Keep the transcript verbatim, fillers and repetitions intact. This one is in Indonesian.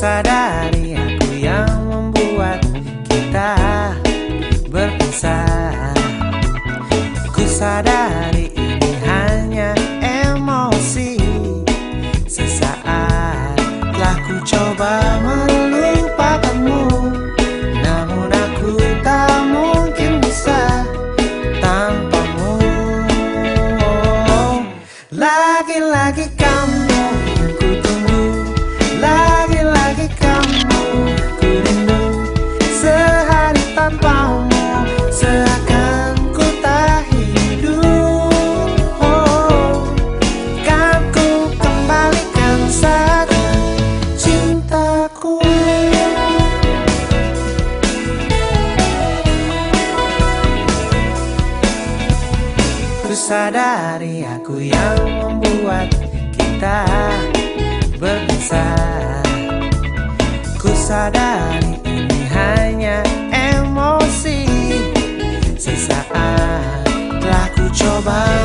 sadari aku yang membuat kita berpisah. Ku sadari ini hanya emosi sesaat. Telah ku coba melupakanmu, namun aku tak mungkin bisa tanpamu. Lagi-lagi kamu yang ku tunggu, lagi-lagi kamu ku rindu. Sehari tanpamu seakan ku tak hidup. Oh, kan ku kembalikan saja cintaku. Ku sadari aku yang membuat kita berpisah. Ku sadari ini hanya emosi sesaat. Telah ku coba